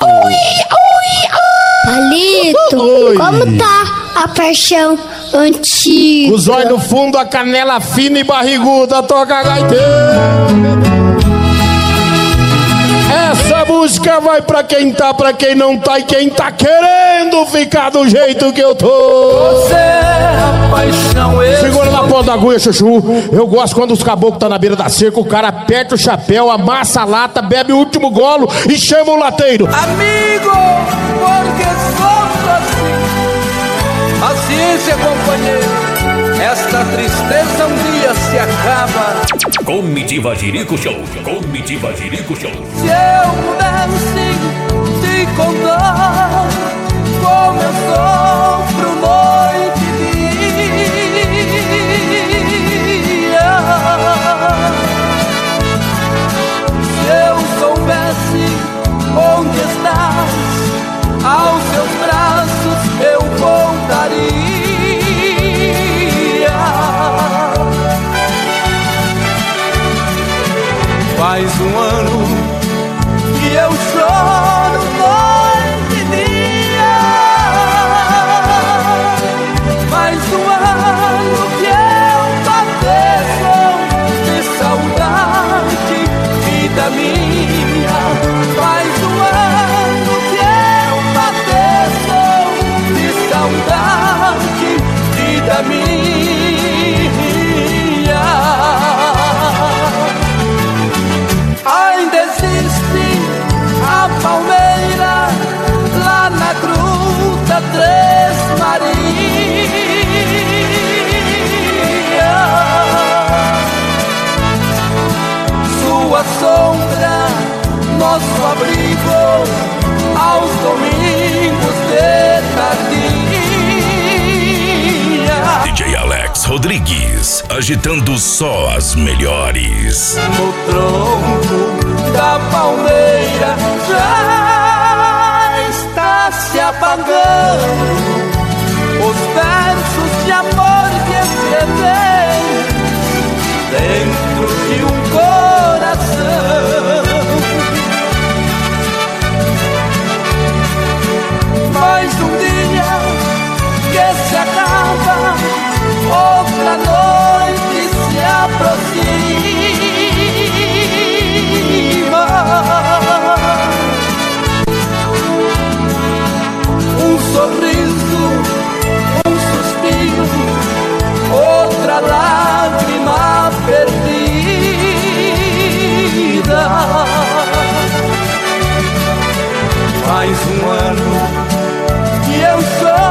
Palito, como tá a paixão antiga? Os olhos no fundo, a canela fina e barriguda, toca gaiteiro. Essa música vai pra quem tá, pra quem não tá e quem tá querendo ficar do jeito que eu tô. Você é a paixão. Segura na ponta da agulha, chuchu. Eu gosto quando os caboclos tá na beira da cerca, o cara aperta o chapéu, amassa a lata, bebe o último golo e chama o lateiro. Amigo, porque somos assim. Paciência, companheiro. Esta tristeza um dia se acaba. Comitiva Jerico Show. Comitiva Jerico Show. Se eu pudesse te contar como eu sofro noite e dia, se eu soubesse onde estás, aos seus braços eu voltaria. Faz um ano que eu choro noite e dia. Faz um ano que eu padeço de saudade, vida minha. Faz um ano que eu padeço de saudade, vida minha. Ainda existe a palmeira lá na Gruta Três Marias. Sua sombra, nosso abrigo, aos domingos de tardia. DJ Alex Rodrigues, agitando só as melhores. No tronco da palmeira já está se apagando os versos de amor que escrevi dentro de um coração. Mais um dia que se acaba, outra noite se aproxima. Um sorriso, um suspiro, outra lágrima perdida. Mais um ano que eu sou